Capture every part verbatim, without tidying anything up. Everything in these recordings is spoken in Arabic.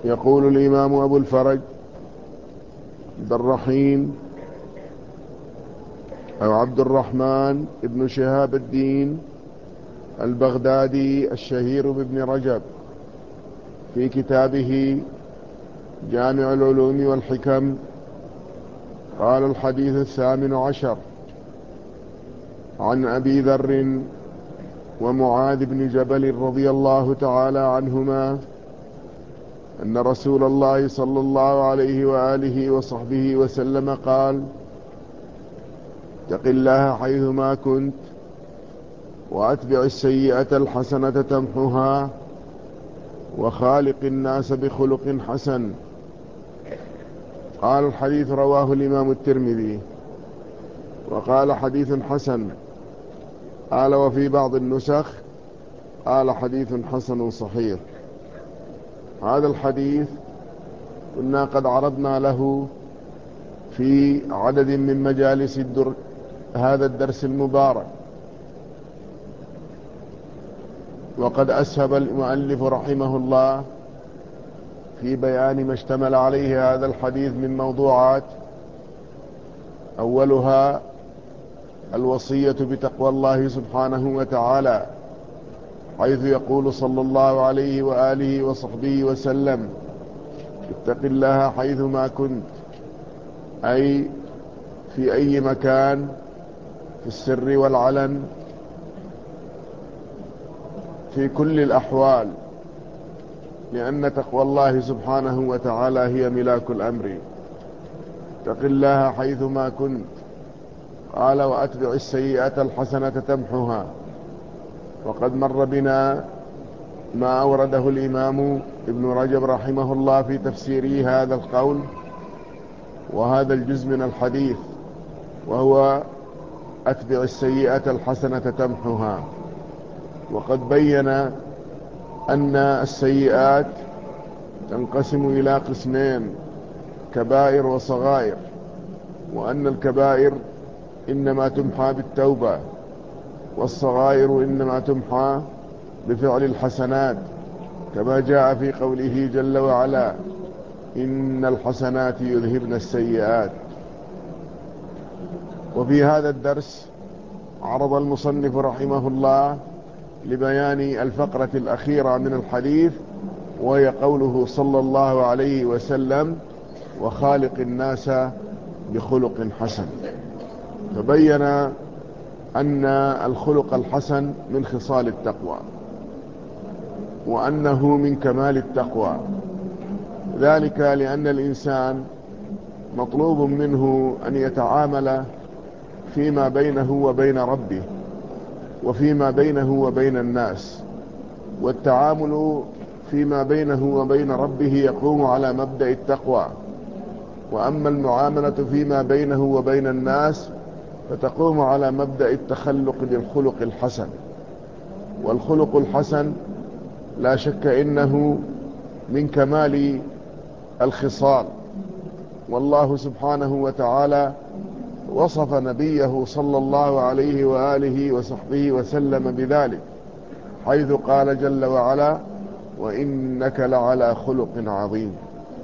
يقول الإمام أبو الفرج عبد الرحيم أو عبد الرحمن ابن شهاب الدين البغدادي الشهير بابن رجب في كتابه جامع العلوم والحكم، قال: الحديث الثامن عشر عن أبي ذر ومعاذ بن جبل رضي الله تعالى عنهما أن رسول الله صلى الله عليه وآله وصحبه وسلم قال: اتق الله حيثما كنت وأتبع السيئة الحسنة تمحها وخالق الناس بخلق حسن. قال: الحديث رواه الإمام الترمذي وقال: حديث حسن. قال: وفي بعض النسخ قال: حديث حسن صحيح. هذا الحديث كنا قد عرضنا له في عدد من مجالس الدر هذا الدرس المبارك، وقد أسهب المؤلف رحمه الله في بيان ما اشتمل عليه هذا الحديث من موضوعات، أولها الوصية بتقوى الله سبحانه وتعالى، حيث يقول صلى الله عليه وآله وصحبه وسلم: اتق الله حيثما كنت، أي في أي مكان، في السر والعلن، في كل الأحوال، لأن تقوى الله سبحانه وتعالى هي ملاك الأمر. اتق الله حيثما كنت. قال: وأتبع السيئة الحسنة تمحها. وقد مر بنا ما أورده الإمام ابن رجب رحمه الله في تفسيره هذا القول وهذا الجزء من الحديث، وهو أتبع السيئة الحسنة تمحها. وقد بين أن السيئات تنقسم إلى قسمين: كبائر وصغائر، وأن الكبائر إنما تمحى بالتوبة، والصغائر إنما تمحى بفعل الحسنات، كما جاء في قوله جل وعلا: إن الحسنات يذهبن السيئات. وفي هذا الدرس عرض المصنف رحمه الله لبيان الفقرة الأخيرة من الحديث، وهي قوله صلى الله عليه وسلم: وخالق الناس بخلق حسن. فبين أن الخلق الحسن من خصال التقوى، وأنه من كمال التقوى، ذلك لأن الإنسان مطلوب منه أن يتعامل فيما بينه وبين ربه وفيما بينه وبين الناس، والتعامل فيما بينه وبين ربه يقوم على مبدأ التقوى، وأما المعاملة فيما بينه وبين الناس فتقوم على مبدأ التخلق بالخلق الحسن. والخلق الحسن لا شك إنه من كمال الخصال، والله سبحانه وتعالى وصف نبيه صلى الله عليه وآله وصحبه وسلم بذلك، حيث قال جل وعلا: وإنك لعلى خلق عظيم.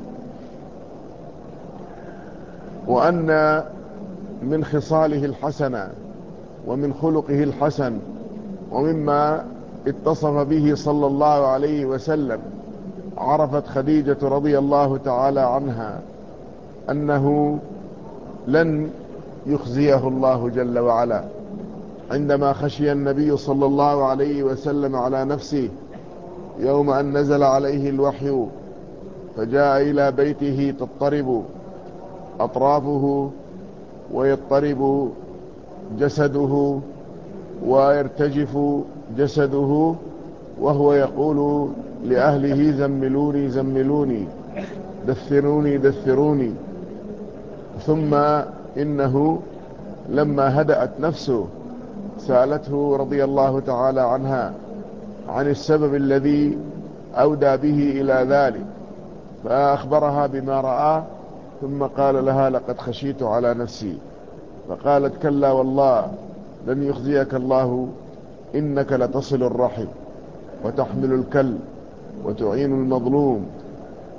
وأن من خصاله الحسنة ومن خلقه الحسن ومما اتصف به صلى الله عليه وسلم، عرفت خديجة رضي الله تعالى عنها أنه لن يخزيه الله جل وعلا، عندما خشي النبي صلى الله عليه وسلم على نفسه يوم أن نزل عليه الوحي، فجاء إلى بيته تضطرب أطرافه ويضطرب جسده ويرتجف جسده، وهو يقول لأهله: زملوني زملوني، دثروني دثروني. ثم إنه لما هدأت نفسه سألته رضي الله تعالى عنها عن السبب الذي أودى به إلى ذلك، فأخبرها بما رأى، ثم قال لها: لقد خشيت على نفسي. فقالت: كلا والله لن يخزيك الله، إنك لتصل الرحم وتحمل الكل وتعين المظلوم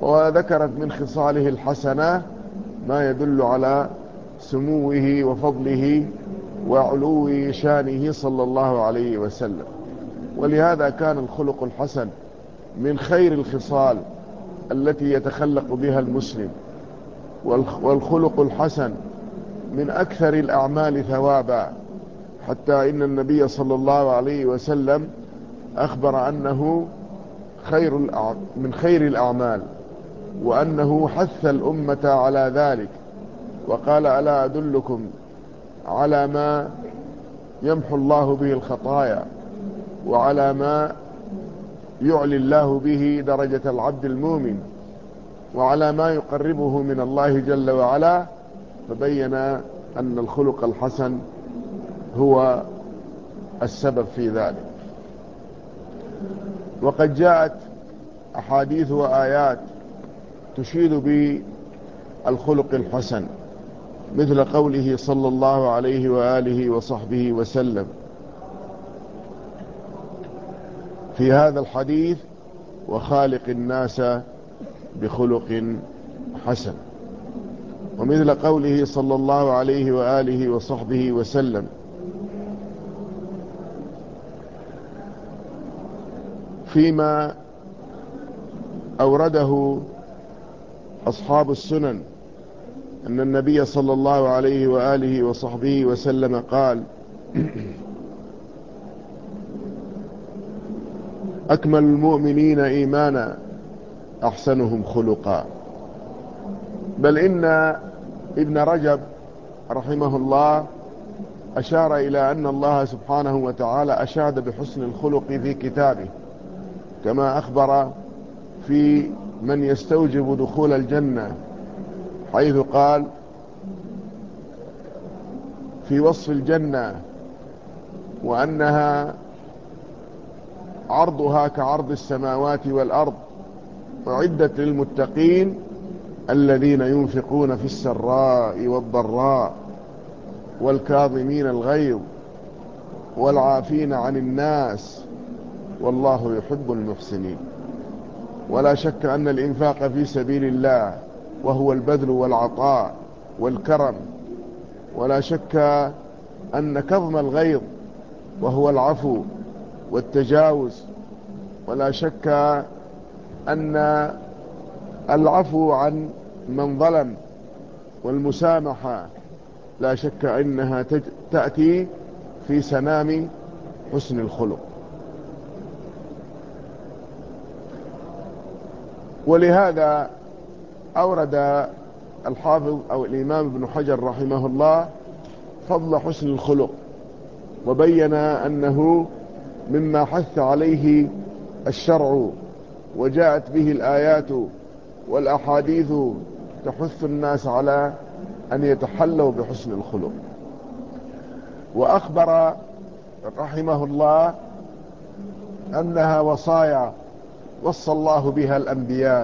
وذكرت من خصاله الحسنة ما يدل على سموه وفضله وعلو شانه صلى الله عليه وسلم. ولهذا كان الخلق الحسن من خير الخصال التي يتخلق بها المسلم، والخلق الحسن من أكثر الأعمال ثوابا، حتى إن النبي صلى الله عليه وسلم أخبر أنه خير من خير الأعمال، وأنه حث الأمة على ذلك، وقال: ألا أدلكم على ما يمحو الله به الخطايا، وعلى ما يعلي الله به درجة العبد المؤمن، وعلى ما يقربه من الله جل وعلا. فبين أن الخلق الحسن هو السبب في ذلك. وقد جاءت أحاديث وآيات تشيد بالخلق الحسن، مثل قوله صلى الله عليه وآله وصحبه وسلم في هذا الحديث: وخالق الناس بخلق حسن. ومثل قوله صلى الله عليه وآله وصحبه وسلم فيما أورده أصحاب السنن أن النبي صلى الله عليه وآله وصحبه وسلم قال: أكمل المؤمنين إيمانا أحسنهم خلقا. بل إن ابن رجب رحمه الله أشار إلى أن الله سبحانه وتعالى أشاد بحسن الخلق في كتابه، كما أخبر في من يستوجب دخول الجنة، حيث قال في وصف الجنة: وأنها عرضها كعرض السماوات والأرض، أعدت للمتقين الذين ينفقون في السراء والضراء والكاظمين الغيظ والعافين عن الناس والله يحب المحسنين. ولا شك أن الإنفاق في سبيل الله وهو البذل والعطاء والكرم، ولا شك أن كظم الغيظ وهو العفو والتجاوز، ولا شك أن العفو عن من ظلم والمسامحة لا شك أنها تأتي في سنام حسن الخلق. ولهذا أورد الحافظ أو الإمام ابن حجر رحمه الله فضل حسن الخلق، وبين أنه مما حث عليه الشرع، وجاءت به الآيات والأحاديث تحث الناس على أن يتحلوا بحسن الخلق. وأخبر رحمه الله أنها وصايا وصى الله بها الأنبياء،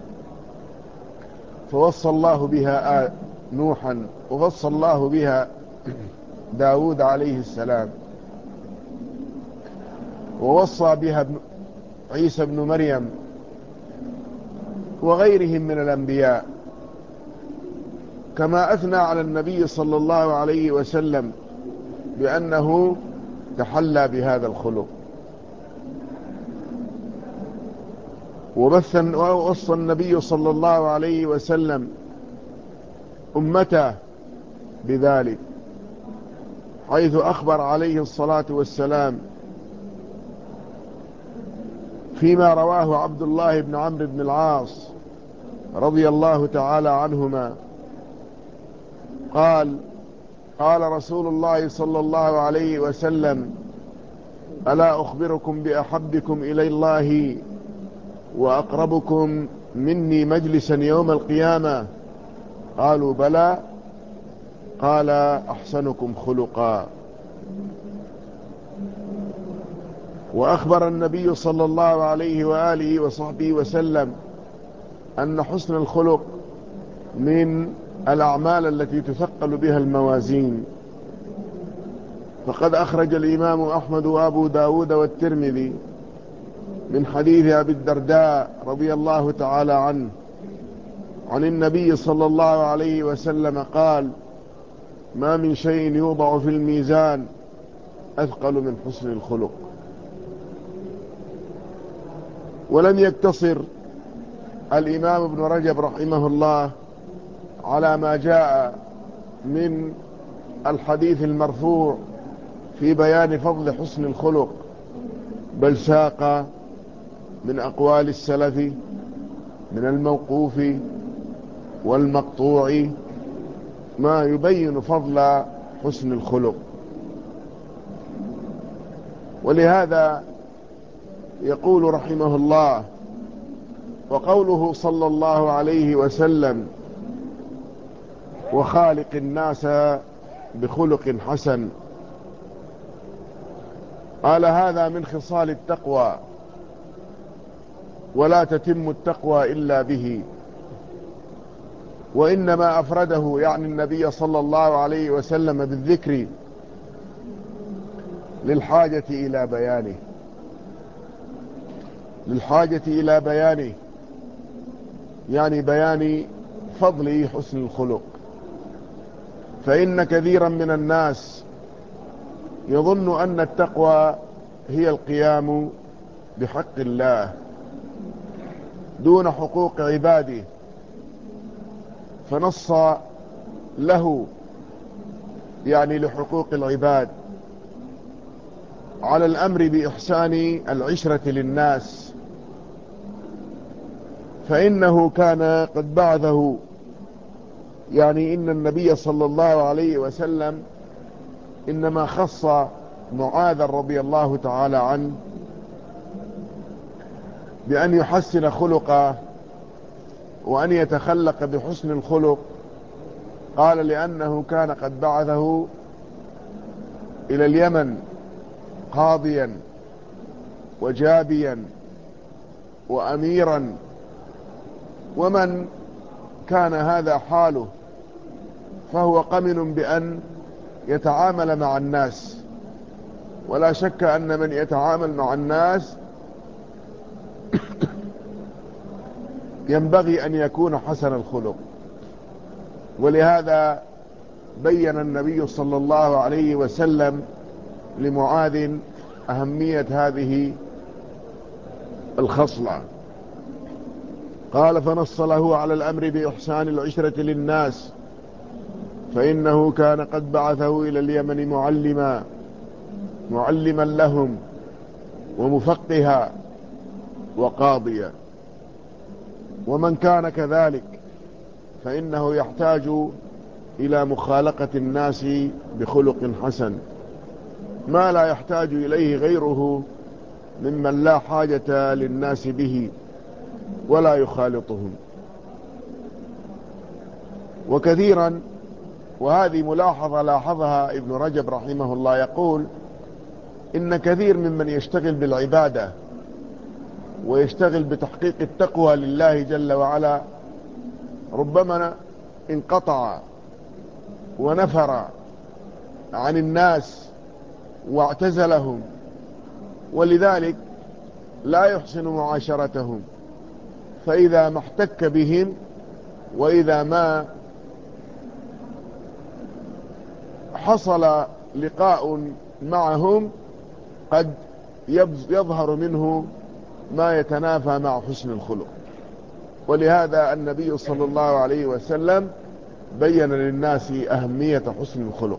فوصى الله بها نوحا، ووصى الله بها داود عليه السلام، ووصى بها عيسى بن مريم وغيرهم من الأنبياء، كما أثنى على النبي صلى الله عليه وسلم بأنه تحلى بهذا الخلق. ووصى النبي صلى الله عليه وسلم أمته بذلك، حيث أخبر عليه الصلاة والسلام فيما رواه عبد الله بن عمرو بن العاص رضي الله تعالى عنهما قال: قال رسول الله صلى الله عليه وسلم: ألا أخبركم بأحبكم إلى الله وأقربكم مني مجلسا يوم القيامة؟ قالوا: بلى. قال: أحسنكم خلقا. وأخبر النبي صلى الله عليه وآله وصحبه وسلم أن حسن الخلق من الأعمال التي تثقل بها الموازين. فقد أخرج الإمام أحمد وأبو داود والترمذي من حديث أبي الدرداء رضي الله تعالى عنه عن النبي صلى الله عليه وسلم قال: ما من شيء يوضع في الميزان أثقل من حسن الخلق. ولم يقتصر الإمام ابن رجب رحمه الله على ما جاء من الحديث المرفوع في بيان فضل حسن الخلق، بل ساق من أقوال السلف من الموقوف والمقطوع ما يبين فضل حسن الخلق. ولهذا يقول رحمه الله: وقوله صلى الله عليه وسلم: وخالق الناس بخلق حسن، قال هذا من خصال التقوى، ولا تتم التقوى إلا به. وإنما أفرده يعني النبي صلى الله عليه وسلم بالذكر للحاجة إلى بيانه للحاجة إلى بيانه يعني بيان فضل حسن الخلق. فإن كثيرا من الناس يظن أن التقوى هي القيام بحق الله دون حقوق عباده، فنص له يعني لحقوق العباد على الأمر بإحسان العشرة للناس، فإنه كان قد بعثه، يعني إن النبي صلى الله عليه وسلم إنما خص معاذ رضي الله تعالى عنه بأن يحسن خلقه وأن يتخلق بحسن الخلق، قال لأنه كان قد بعثه إلى اليمن قاضيا وجابيا وأميرا، ومن كان هذا حاله فهو قمن بأن يتعامل مع الناس. ولا شك أن من يتعامل مع الناس ينبغي أن يكون حسن الخلق. ولهذا بين النبي صلى الله عليه وسلم لمعاذ أهمية هذه الخصلة، قال: فنص له على الأمر بإحسان العشرة للناس، فإنه كان قد بعثه إلى اليمن معلما معلما لهم ومفقها وقاضيا. ومن كان كذلك فإنه يحتاج إلى مخالقة الناس بخلق حسن، ما لا يحتاج إليه غيره ممن لا حاجة للناس به ولا يخالطهم. وكثيرا، وهذه ملاحظة لاحظها ابن رجب رحمه الله، يقول: إن كثير ممن يشتغل بالعبادة ويشتغل بتحقيق التقوى لله جل وعلا ربما انقطع ونفر عن الناس واعتزلهم، ولذلك لا يحسن معاشرتهم. فإذا ما احتك بهم وإذا ما حصل لقاء معهم قد يظهر منه ما يتنافى مع حسن الخلق. ولهذا النبي صلى الله عليه وسلم بين للناس أهمية حسن الخلق،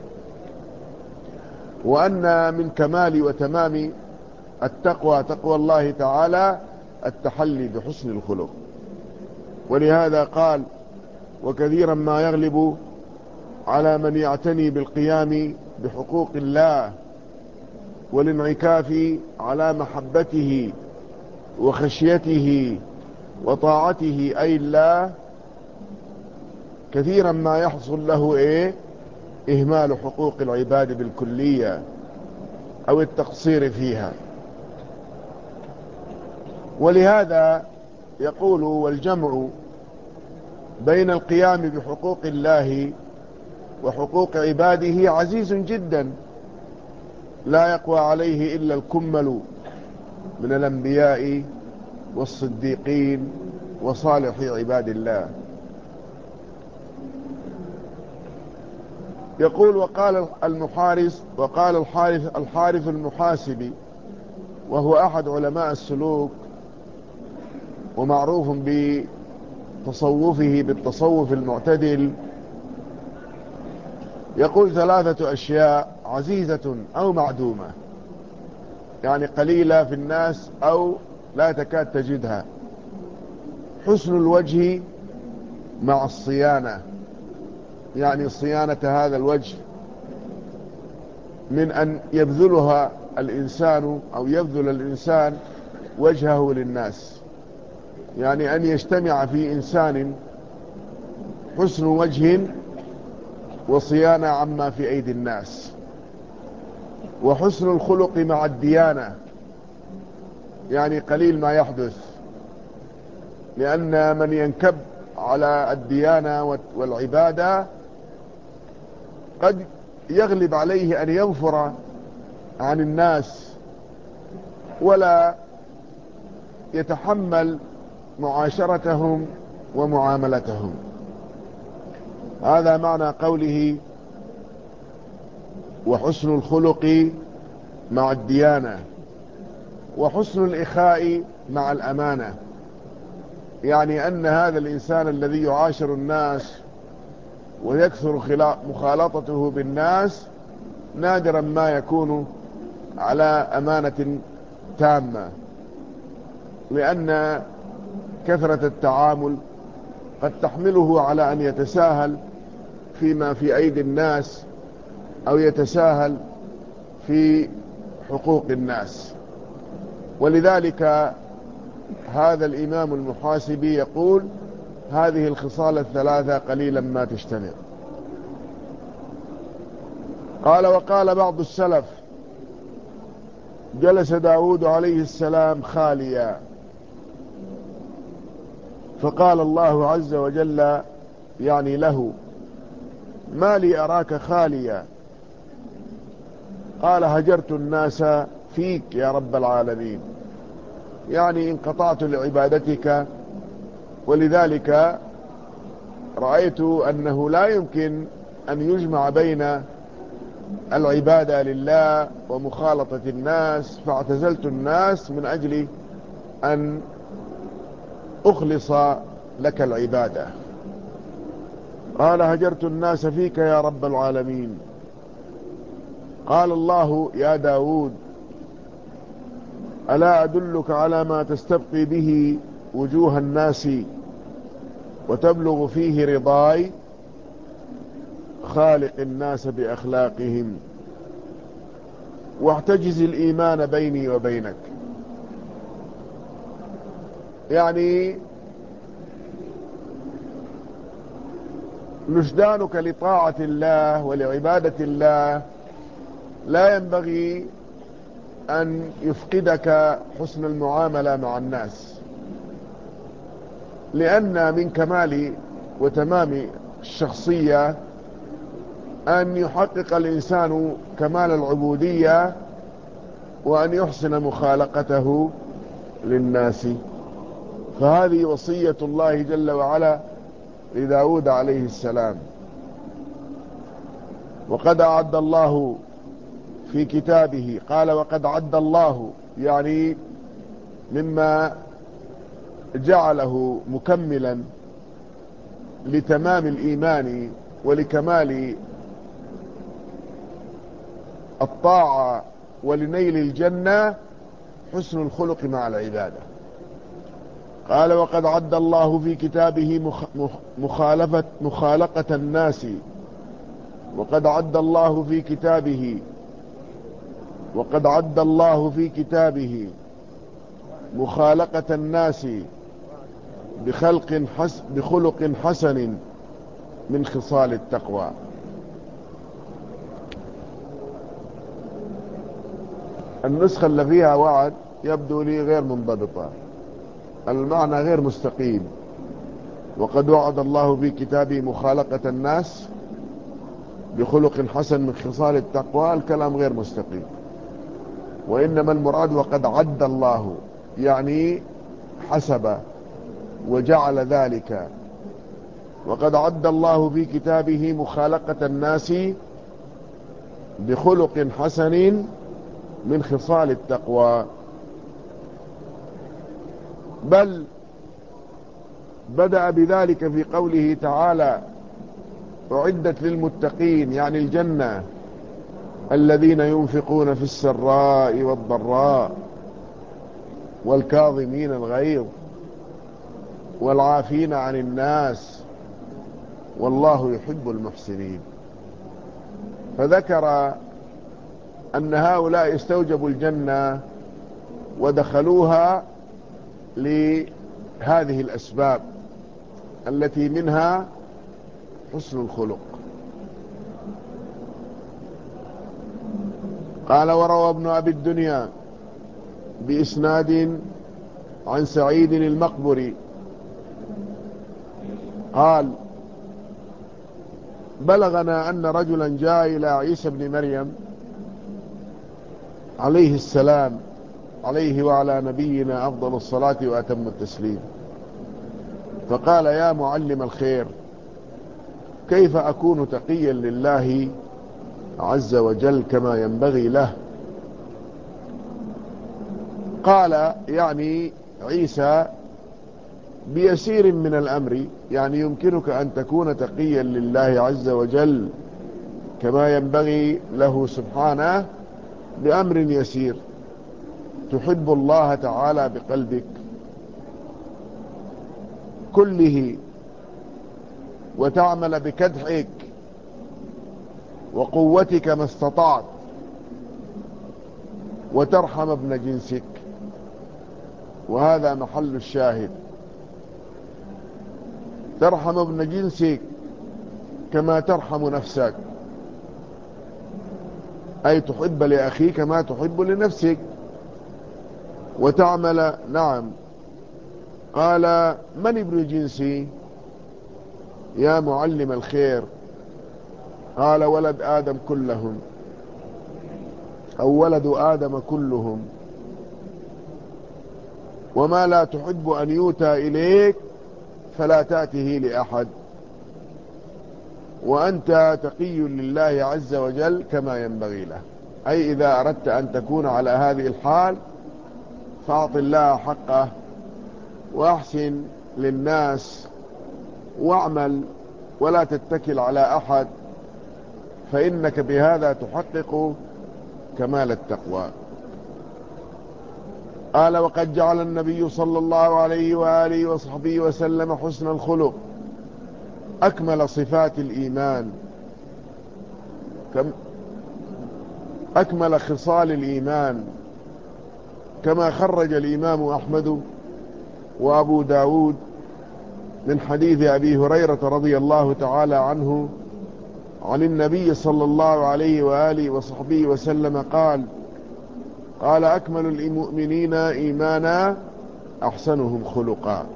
وأن من كمال وتمام التقوى تقوى الله تعالى التحلي بحسن الخلق. ولهذا قال: وكثيرا ما يغلب على من يعتني بالقيام بحقوق الله والانعكاف على محبته وخشيته وطاعته أي الله، كثيرا ما يحصل له إيه؟ إهمال حقوق العباد بالكلية أو التقصير فيها. ولهذا يقول: والجمع بين القيام بحقوق الله وحقوق عباده عزيز جدا، لا يقوى عليه إلا الكمل من الأنبياء والصديقين وصالح عباد الله. يقول: وقال المحارث وقال الحارث الحارث المحاسبي، وهو أحد علماء السلوك ومعروف بتصوفه بالتصوف المعتدل، يقول: ثلاثة أشياء عزيزة أو معدومة، يعني قليلة في الناس أو لا تكاد تجدها: حسن الوجه مع الصيانة، يعني صيانة هذا الوجه من أن يبذلها الإنسان أو يبذل الإنسان وجهه للناس، يعني أن يجتمع في إنسان حسن وجه وصيانة عما في أيدي الناس. وحسن الخلق مع الديانة، يعني قليل ما يحدث، لأن من ينكب على الديانة والعبادة قد يغلب عليه أن ينفر عن الناس ولا يتحمل معاشرتهم ومعاملتهم. هذا معنى قوله: وحسن الخلق مع الديانة، وحسن الإخاء مع الأمانة، يعني أن هذا الإنسان الذي يعاشر الناس ويكثر مخالطته بالناس نادرا ما يكون على أمانة تامة، لأن كثرة التعامل قد تحمله على أن يتساهل فيما في أيدي الناس أو يتساهل في حقوق الناس. ولذلك هذا الإمام المحاسبي يقول: هذه الخصال الثلاثة قليلا ما تجتمع. قال: وقال بعض السلف: جلس داود عليه السلام خاليا، فقال الله عز وجل يعني له: ما لي أراك خاليا؟ قال: هجرت الناس فيك يا رب العالمين، يعني انقطعت لعبادتك، ولذلك رأيت أنه لا يمكن أن يجمع بين العبادة لله ومخالطة الناس، فاعتزلت الناس من أجل أن أخلص لك العبادة. قال: هجرت الناس فيك يا رب العالمين. قال الله: يا داود، ألا أدلك على ما تستبقي به وجوه الناس وتبلغ فيه رضاي؟ خالق الناس بأخلاقهم واحتجز الإيمان بيني وبينك. يعني نشدانك لطاعة الله ولعبادة الله لا ينبغي أن يفقدك حسن المعاملة مع الناس، لأن من كمال وتمام الشخصية أن يحقق الإنسان كمال العبودية وأن يحسن مخالقته للناس. فهذه وصية الله جل وعلا لداود عليه السلام. وقد أعد الله في كتابه، قال: وقد عد الله، يعني مما جعله مكملا لتمام الإيمان ولكمال الطاعة ولنيل الجنة حسن الخلق مع العبادة. قال: وقد عد الله في كتابه مخالفة مخالقة الناس وقد عد الله في كتابه وقد عد الله في كتابه مخالقة الناس بخلق حس بخلق حسن من خصال التقوى. النسخة اللي فيها وعد يبدو لي غير منضبطة، المعنى غير مستقيم. وقد وعد الله في كتابه مخالقة الناس بخلق حسن من خصال التقوى، الكلام غير مستقيم. وإنما المراد وقد عد الله، يعني حسب وجعل ذلك. وقد عد الله في كتابه مخالقة الناس بخلق حسن من خصال التقوى، بل بدأ بذلك في قوله تعالى: أعدت للمتقين، يعني الجنة، الذين ينفقون في السراء والضراء والكاظمين الغيظ والعافين عن الناس والله يحب المحسنين. فذكر أن هؤلاء استوجبوا الجنة ودخلوها لهذه الأسباب التي منها حسن الخلق. قال: وروى ابن أبي الدنيا بإسناد عن سعيد المقبري قال: بلغنا أن رجلا جاء إلى عيسى بن مريم عليه السلام، عليه وعلى نبينا أفضل الصلاة وأتم التسليم، فقال: يا معلم الخير، كيف أكون تقيا لله عز وجل كما ينبغي له؟ قال يعني عيسى: بيسير من الأمر، يعني يمكنك أن تكون تقيا لله عز وجل كما ينبغي له سبحانه بأمر يسير. تحب الله تعالى بقلبك كله، وتعمل بكدحك وقوتك ما استطعت، وترحم ابن جنسك. وهذا محل الشاهد: ترحم ابن جنسك كما ترحم نفسك، أي تحب لأخيك ما تحب لنفسك، وتعمل. نعم. قال: من ابن جنسي يا معلم الخير؟ قال: ولد آدم كلهم، أو ولد آدم كلهم، وما لا تحب أن يؤتى إليك فلا تأته لأحد، وأنت تقي لله عز وجل كما ينبغي له. أي إذا أردت أن تكون على هذه الحال فأعط الله حقه، وأحسن للناس، واعمل ولا تتكل على أحد، فإنك بهذا تحقق كمال التقوى. قال: وقد جعل النبي صلى الله عليه وآله وصحبه وسلم حسن الخلق أكمل صفات الإيمان، كم أكمل خصال الإيمان، كما خرج الإمام أحمد وأبو داود من حديث أبي هريرة رضي الله تعالى عنه عن النبي صلى الله عليه وآله وصحبه وسلم قال: قال: أكمل المؤمنين إيمانا أحسنهم خلقا.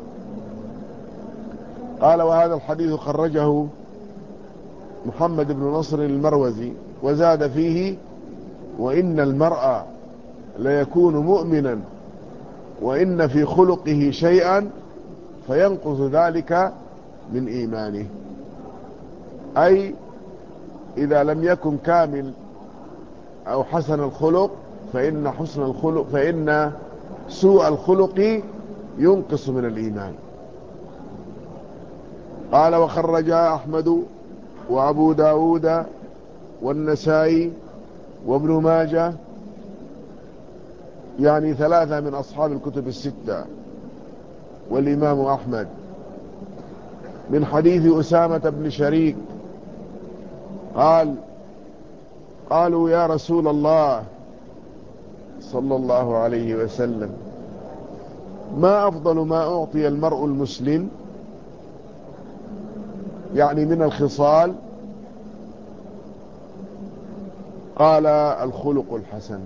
قال: وهذا الحديث خرجه محمد بن نصر المروزي، وزاد فيه: وإن المرء ليكون مؤمنا وإن في خلقه شيئا فينقص ذلك من إيمانه. أي إذا لم يكن كامل أو حسن الخلق فإن حسن الخلق فإن سوء الخلق ينقص من الإيمان. قال: وخرج أحمد وأبو داود والنسائي وابن ماجه، يعني ثلاثة من أصحاب الكتب الستة، والإمام أحمد، من حديث أسامة بن شريك قال: قالوا يا رسول الله صلى الله عليه وسلم، ما أفضل ما أعطي المرء المسلم، يعني من الخصال؟ قال: الخلق الحسن.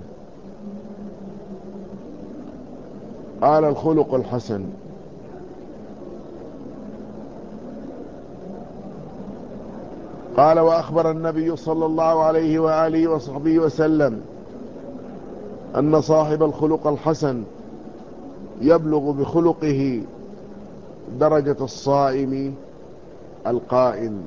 قال: الخلق الحسن. قال: وأخبر النبي صلى الله عليه وآله وصحبه وسلم أن صاحب الخلق الحسن يبلغ بخلقه درجة الصائم القائم.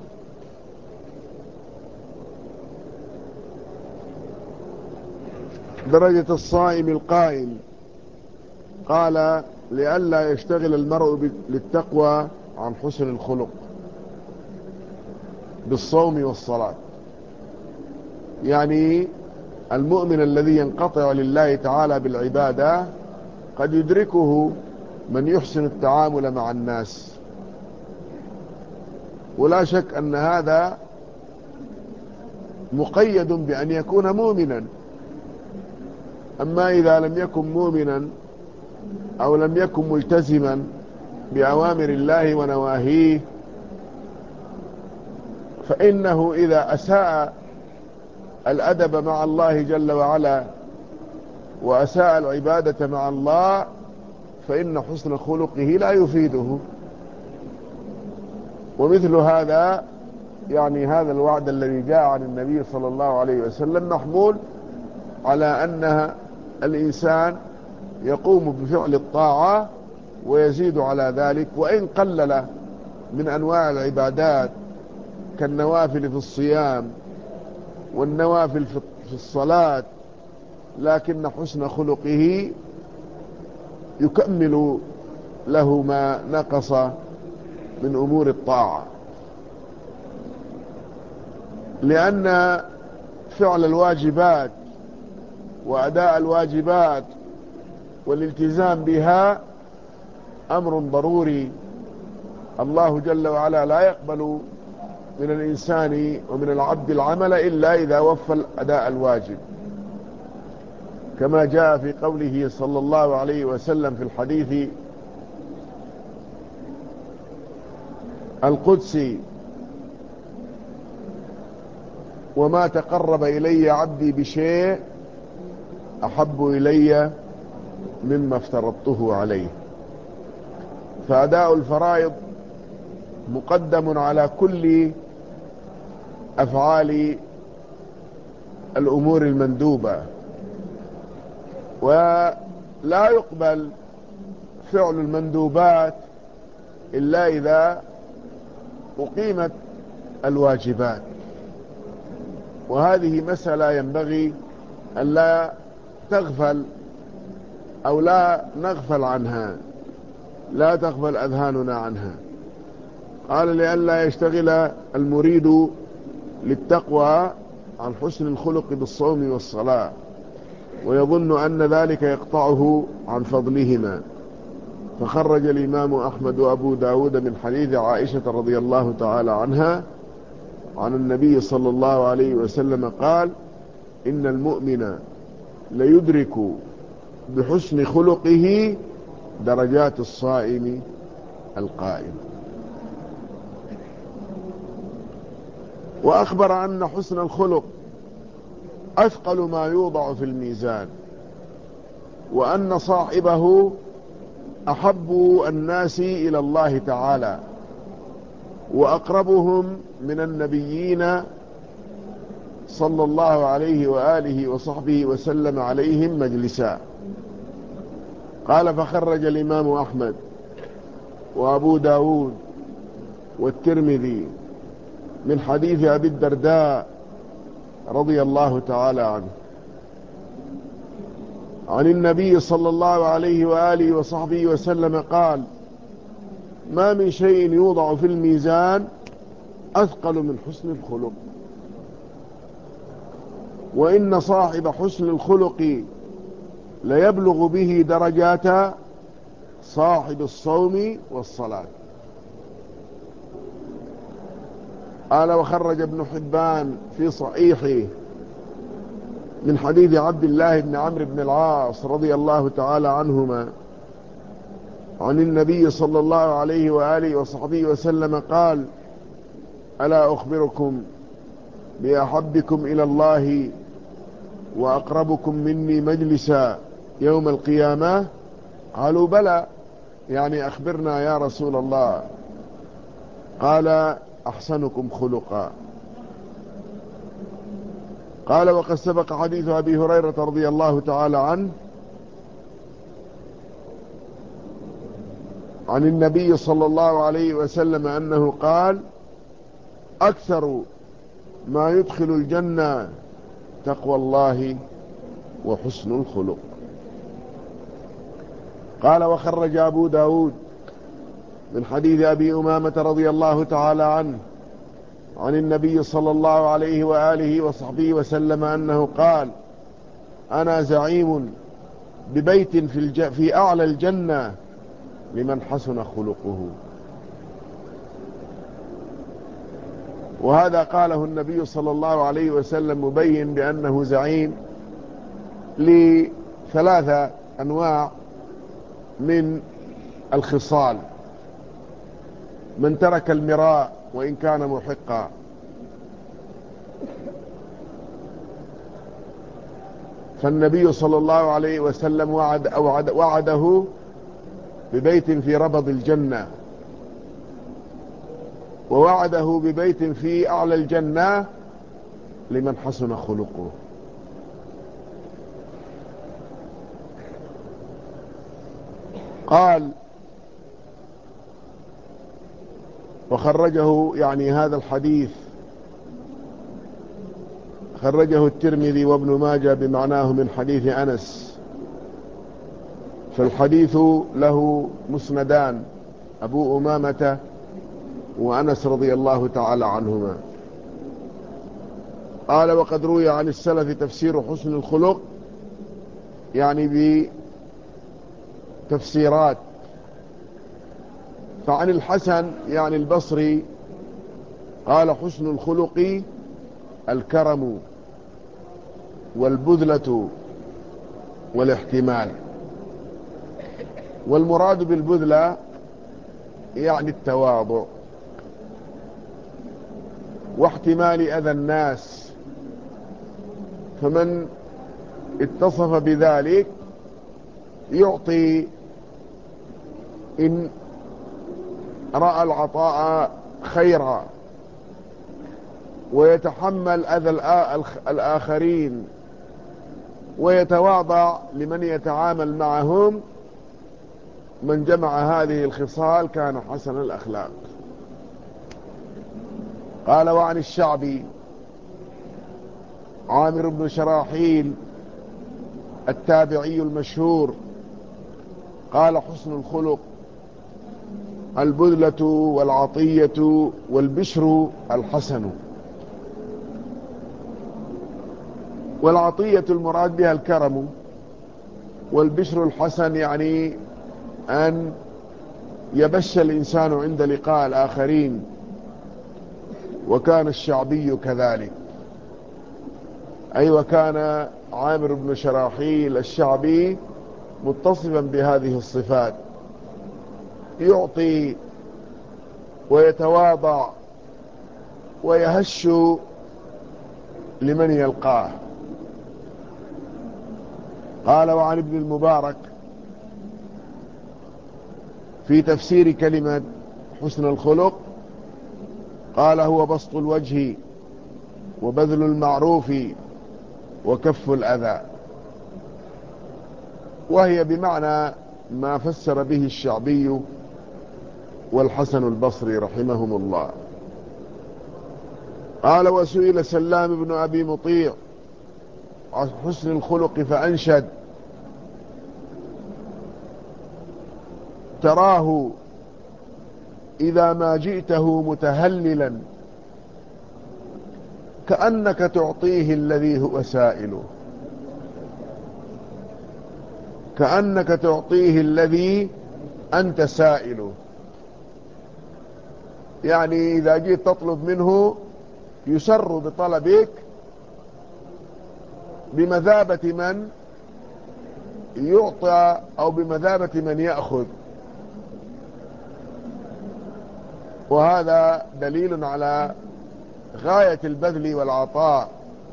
درجة الصائم القائم قال لئلا يشتغل المرء للتقوى عن حسن الخلق بالصوم والصلاة. يعني المؤمن الذي ينقطع لله تعالى بالعبادة قد يدركه من يحسن التعامل مع الناس، ولا شك أن هذا مقيد بأن يكون مؤمنا. أما إذا لم يكن مؤمنا أو لم يكن ملتزما بأوامر الله ونواهيه، فإنه إذا أساء الأدب مع الله جل وعلا وأساء العبادة مع الله فإن حسن خلقه لا يفيده. ومثل هذا يعني هذا الوعد الذي جاء عن النبي صلى الله عليه وسلم محمول على أن الإنسان يقوم بفعل الطاعة ويزيد على ذلك، وإن قلل من أنواع العبادات كالنوافل في الصيام والنوافل في الصلاة، لكن حسن خلقه يكمل له ما نقص من أمور الطاعة. لأن فعل الواجبات وأداء الواجبات والالتزام بها أمر ضروري. الله جل وعلا لا يقبل من الإنسان ومن العبد العمل إلا إذا وفى أداء الواجب، كما جاء في قوله صلى الله عليه وسلم في الحديث القدسي: وما تقرب إلي عبدي بشيء أحب إلي مما افترضته عليه. فأداء الفرائض مقدم على كل أفعال الأمور المندوبة، ولا يقبل فعل المندوبات إلا إذا أقيمت الواجبات. وهذه مسألة ينبغي أن لا تغفل أو لا نغفل عنها، لا تغفل أذهاننا عنها. قال لئلا يشتغل المريد للتقوى عن حسن الخلق بالصوم والصلاة ويظن أن ذلك يقطعه عن فضلهما. فخرج الإمام أحمد وأبو داود من حديث عائشة رضي الله تعالى عنها عن النبي صلى الله عليه وسلم قال: إن المؤمن ليدرك بحسن خلقه درجات الصائم القائم. وأخبر أن حسن الخلق أثقل ما يوضع في الميزان، وأن صاحبه أحب الناس إلى الله تعالى وأقربهم من النبيين صلى الله عليه وآله وصحبه وسلم عليهم مجلسا. قال: فخرج الإمام أحمد وأبو داود والترمذي من حديث أبي الدرداء رضي الله تعالى عنه عن النبي صلى الله عليه وآله وصحبه وسلم قال: ما من شيء يوضع في الميزان أثقل من حسن الخلق، وإن صاحب حسن الخلق ليبلغ به درجات صاحب الصوم والصلاة. قال: وخرج ابن حبان في صحيحه من حديث عبد الله بن عمرو بن العاص رضي الله تعالى عنهما عن النبي صلى الله عليه وآله وصحبه وسلم قال: ألا أخبركم بأحبكم إلى الله وأقربكم مني مجلسا يوم القيامة؟ قالوا: بلى، يعني أخبرنا يا رسول الله. قال: أحسنكم خلقا. قال: وقد سبق حديث أبي هريرة رضي الله تعالى عنه عن النبي صلى الله عليه وسلم أنه قال: أكثر ما يدخل الجنة تقوى الله وحسن الخلق. قال: وخرج أبو داود من حديث أبي أمامة رضي الله تعالى عنه عن النبي صلى الله عليه وآله وصحبه وسلم أنه قال: أنا زعيم ببيت في, الج... في أعلى الجنة لمن حسن خلقه. وهذا قاله النبي صلى الله عليه وسلم مبين بأنه زعيم لثلاثة أنواع من الخصال: من ترك المراء وإن كان محقا، فالنبي صلى الله عليه وسلم وعد أوعد وعده ببيت في ربض الجنة، ووعده ببيت في أعلى الجنة لمن حسن خلقه. قال: وخرجه يعني هذا الحديث خرجه الترمذي وابن ماجه بمعناه من حديث أنس، فالحديث له مسندان: أبو أمامة وأنس رضي الله تعالى عنهما. قال: وقد روي عن السلف تفسير حسن الخلق، يعني بتفسيرات. فعن الحسن يعني البصري قال: حسن الخلق الكرم والبذلة والاحتمال. والمراد بالبذلة يعني التواضع، واحتمال أذى الناس، فمن اتصف بذلك يعطي إن رأى العطاء خيرا، ويتحمل أذى الآخرين، ويتواضع لمن يتعامل معهم. من جمع هذه الخصال كان حسن الأخلاق. قال: وعن الشعبي عامر بن شراحيل التابعي المشهور قال: حسن الخلق البذلة والعطية والبشر الحسن. والعطية المراد بها الكرم، والبشر الحسن يعني أن يبش الإنسان عند لقاء الآخرين. وكان الشعبي كذلك، أي وكان عامر بن شراحيل الشعبي متصفا بهذه الصفات: يعطي ويتواضع ويهش لمن يلقاه. قال: وعن ابن المبارك في تفسير كلمة حسن الخلق قال: هو بسط الوجه وبذل المعروف وكف الأذى. وهي بمعنى ما فسر به الشعبي والحسن البصري رحمهم الله. قال: وسئل سلام بن أبي مطيع عن حسن الخلق فأنشد: تراه إذا ما جئته متهللا كأنك تعطيه الذي هو سائله، كأنك تعطيه الذي أنت سائله. يعني إذا جيت تطلب منه يسر بطلبك بمثابة من يعطى أو بمثابة من يأخذ. وهذا دليل على غاية البذل والعطاء.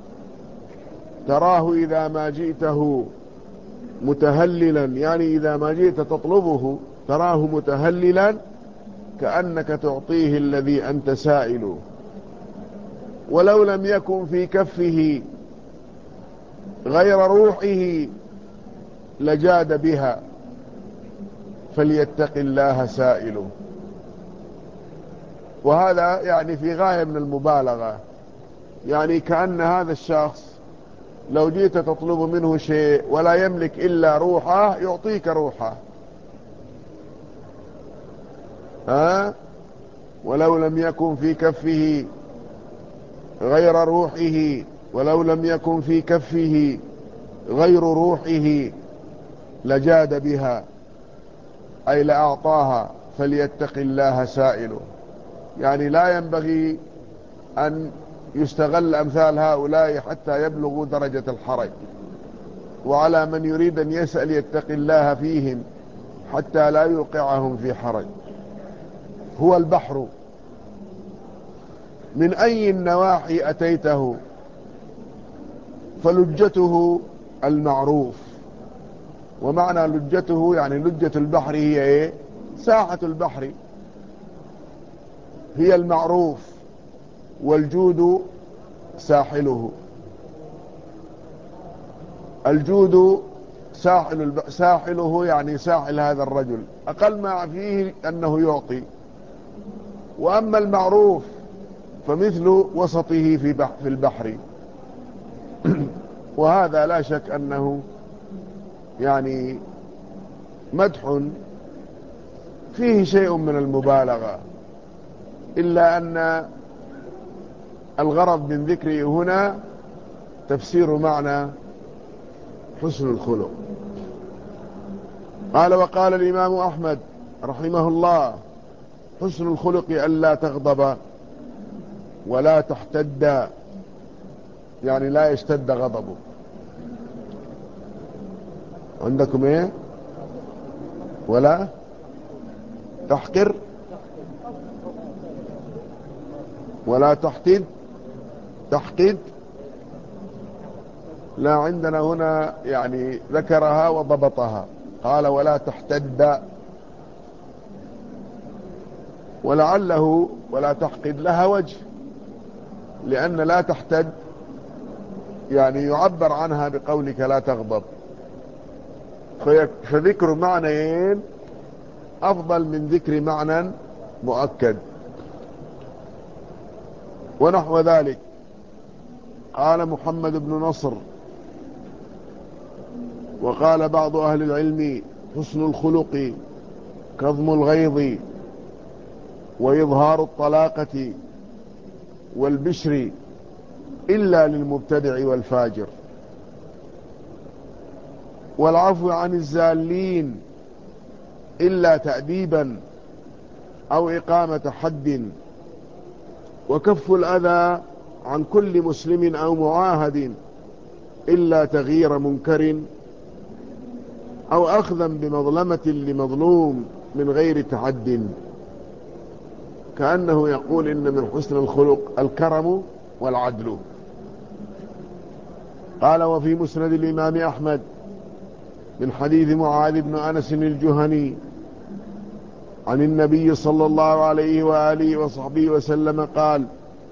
تراه إذا ما جئته متهللا، يعني إذا ما جئت تطلبه تراه متهللا كأنك تعطيه الذي أنت سائله. ولو لم يكن في كفه غير روحه لجاد بها، فليتق الله سائله. وهذا يعني في غاية من المبالغة، يعني كأن هذا الشخص لو جيت تطلب منه شيء ولا يملك إلا روحه يعطيك روحه، ها؟ ولو لم يكن في كفه غير روحه ولو لم يكن في كفه غير روحه لجاد بها، أي لأعطاها، فليتق الله سائله. يعني لا ينبغي أن يستغل أمثال هؤلاء حتى يبلغوا درجة الحرج، وعلى من يريد أن يسأل يتق الله فيهم حتى لا يوقعهم في حرج. هو البحر، من أي النواحي أتيته فلجته المعروف. ومعنى لجته يعني لجة البحر هي إيه؟ ساحة البحر هي المعروف، والجود ساحله. الجود ساحل الب... ساحله يعني ساحل هذا الرجل، أقل ما فيه أنه يعطي. وأما المعروف فمثل وسطه في, بح... في البحر. وهذا لا شك أنه يعني مدح فيه شيء من المبالغة، إلا أن الغرض من ذكره هنا تفسير معنى حسن الخلق. قال: وقال الإمام أحمد رحمه الله: حسن الخلق ألا تغضب ولا تحتد، يعني لا يشتد غضبه. عندكم ايه؟ ولا تحقر ولا تحتد. تحقد لا، عندنا هنا يعني ذكرها وضبطها، قال: ولا تحتد. ولعله ولا تحقد لها وجه، لأن لا تحتد يعني يعبر عنها بقولك لا تغضب، فذكر معنيين أفضل من ذكر معنى مؤكد. ونحو ذلك قال محمد بن نصر: وقال بعض أهل العلم: حسن الخلق كظم الغيظ وإظهار الطلاقة والبشر إلا للمبتدع والفاجر، والعفو عن الزالين إلا تأديبا أو إقامة حد، وكف الأذى عن كل مسلم أو معاهد إلا تغيير منكر أو أخذا بمظلمة لمظلوم من غير تعد. كأنه يقول إن من حسن الخلق الكرم والعدل. قال: وفي مسند الإمام أحمد من حديث معاذ بن أنس الجهني عن النبي صلى الله عليه وآله وصحبه وسلم قال: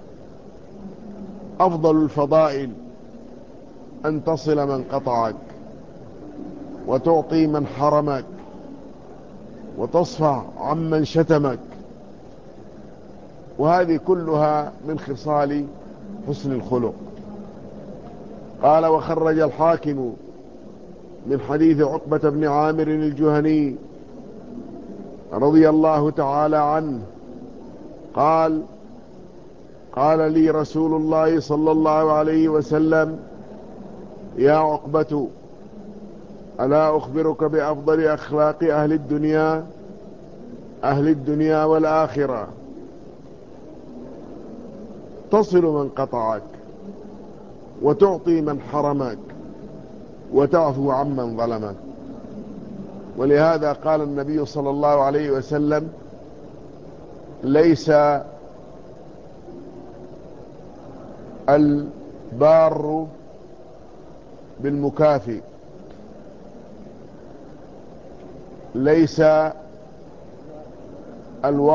أفضل الفضائل أن تصل من قطعك، وتعطي من حرمك، وتصفع عمن شتمك. وهذه كلها من خصال حسن الخلق. قال: وخرج الحاكم من حديث عقبة بن عامر الجهني رضي الله تعالى عنه قال: قال لي رسول الله صلى الله عليه وسلم: يا عقبة، ألا أخبرك بأفضل أخلاق أهل الدنيا أهل الدنيا والآخرة؟ تصل من قطعك، وتعطي من حرمك، وتعفو عمن ظلمك. ولهذا قال النبي صلى الله عليه وسلم: ليس البار بالمكافئ، ليس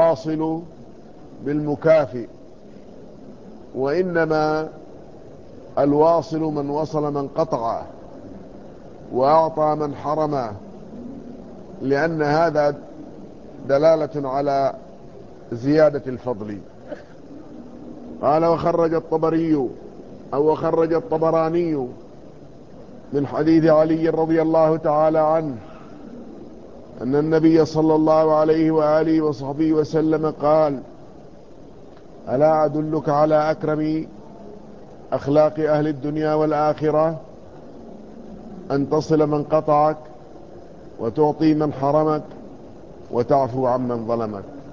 الواصل بالمكافئ، وإنما الواصل من وصل من قطعه، وأعطى من حرمه، لأن هذا دلالة على زيادة الفضل. قال: وخرج الطبري أو وخرج الطبراني من حديث علي رضي الله تعالى عنه أن النبي صلى الله عليه وآله وصحبه وسلم قال: ألا أدلك على أكرم أخلاق أهل الدنيا والآخرة؟ أن تصل من قطعك، وتعطي من حرمك، وتعفو عمن ظلمك.